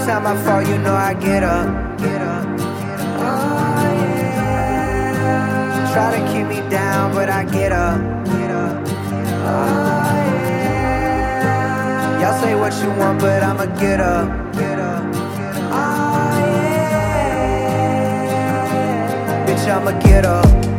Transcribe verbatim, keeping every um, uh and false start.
time I fall, you know I get up. Get up. Oh, yeah. Try to keep me down, but I get up. Get up. Oh, yeah. Y'all say what you want, but I'ma get up. Get up. Oh, yeah. Bitch, I'ma get up.